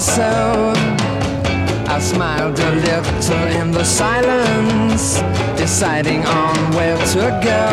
so. I smiled a little in the silence, deciding on where to go.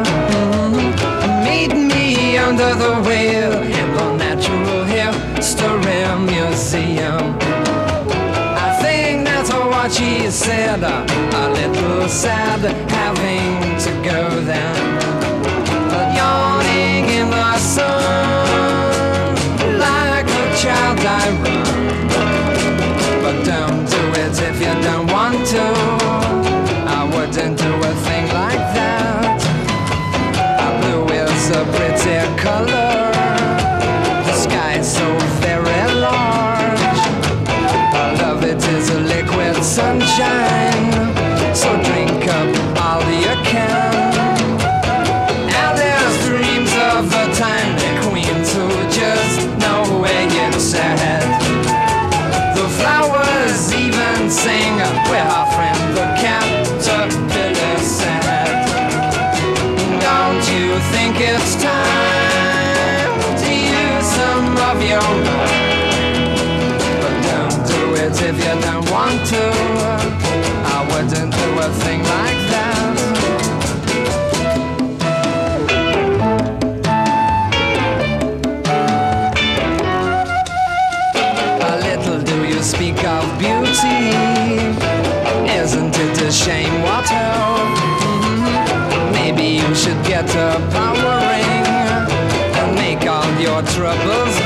Meet me under the wheel in the Natural History Museum. I think that's what she said, a little sad having to go there. But yawning in the sun, like a child I run. But don't do it if you don't want to. I wouldn't do a thing like that. Blue is a pretty color. The sky's so very large. Love it is a liquid sunshine. So drink up all you can. And there's dreams of the tiny queens who just know where it's at. The flowers even sing where our friend the caterpillar sat. Don't you think it's time to use some of your mind? But don't do it if you don't want to. I wouldn't do a thing like that. Speak of beauty, isn't it a shame what else? Maybe you should get a power ring and make all your troubles